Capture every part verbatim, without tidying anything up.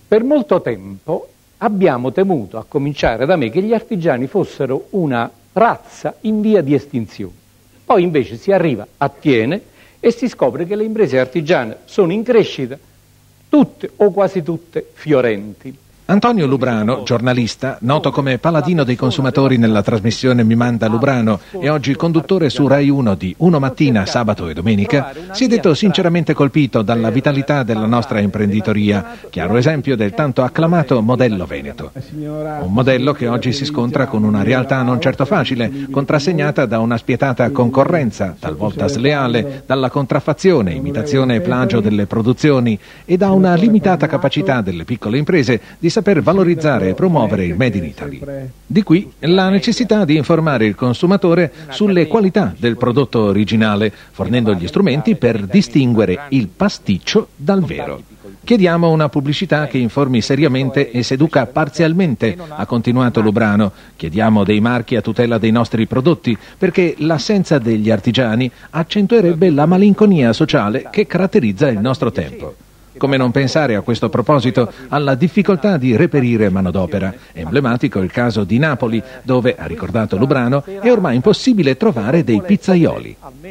Per molto tempo abbiamo temuto, a cominciare da me, che gli artigiani fossero una razza in via di estinzione. Poi invece si arriva a Thiene e si scopre che le imprese artigiane sono in crescita, tutte o quasi tutte fiorenti. Antonio Lubrano, giornalista, noto come paladino dei consumatori nella trasmissione Mi manda Lubrano e oggi conduttore su Rai uno di Uno Mattina, sabato e domenica, si è detto sinceramente colpito dalla vitalità della nostra imprenditoria, chiaro esempio del tanto acclamato modello veneto. Un modello che oggi si scontra con una realtà non certo facile, contrassegnata da una spietata concorrenza, talvolta sleale, dalla contraffazione, imitazione e plagio delle produzioni e da una limitata capacità delle piccole imprese di saper valorizzare e promuovere il Made in Italy. Di qui la necessità di informare il consumatore sulle qualità del prodotto originale, fornendo gli strumenti per distinguere il pasticcio dal vero. Chiediamo una pubblicità che informi seriamente e seduca parzialmente, ha continuato Lubrano. Chiediamo dei marchi a tutela dei nostri prodotti, perché l'assenza degli artigiani accentuerebbe la malinconia sociale che caratterizza il nostro tempo. Come non pensare a questo proposito alla difficoltà di reperire manodopera? Emblematico il caso di Napoli, dove, ha ricordato Lubrano, è ormai impossibile trovare dei pizzaioli.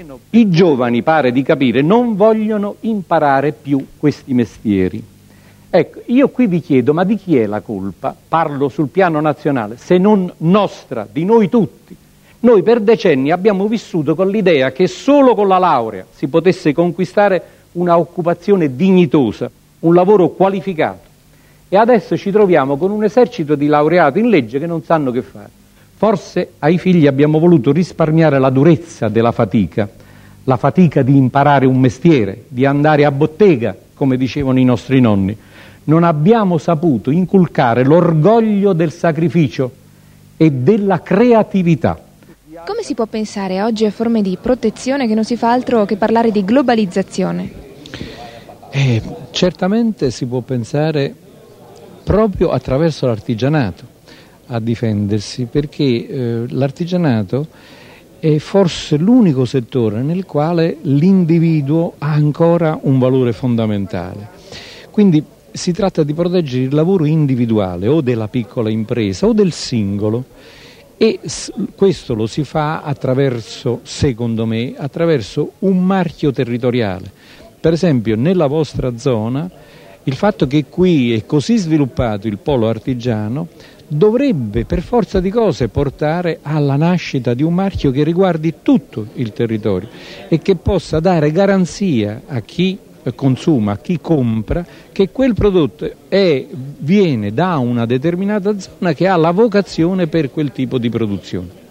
I giovani, pare di capire, non vogliono imparare più questi mestieri. Ecco, io qui vi chiedo, ma di chi è la colpa? Parlo sul piano nazionale, se non nostra, di noi tutti. Noi per decenni abbiamo vissuto con l'idea che solo con la laurea si potesse conquistare una occupazione dignitosa, un lavoro qualificato. E adesso ci troviamo con un esercito di laureati in legge che non sanno che fare. Forse ai figli abbiamo voluto risparmiare la durezza della fatica, la fatica di imparare un mestiere, di andare a bottega, come dicevano i nostri nonni. Non abbiamo saputo inculcare l'orgoglio del sacrificio e della creatività. Come si può pensare oggi a forme di protezione che non si fa altro che parlare di globalizzazione? Eh, certamente si può pensare proprio attraverso l'artigianato a difendersi, perché eh, l'artigianato è forse l'unico settore nel quale l'individuo ha ancora un valore fondamentale. Quindi si tratta di proteggere il lavoro individuale o della piccola impresa o del singolo, e questo lo si fa attraverso, secondo me, attraverso un marchio territoriale. Per esempio nella vostra zona il fatto che qui è così sviluppato il polo artigiano dovrebbe per forza di cose portare alla nascita di un marchio che riguardi tutto il territorio e che possa dare garanzia a chi consuma, a chi compra, che quel prodotto è, viene da una determinata zona che ha la vocazione per quel tipo di produzione.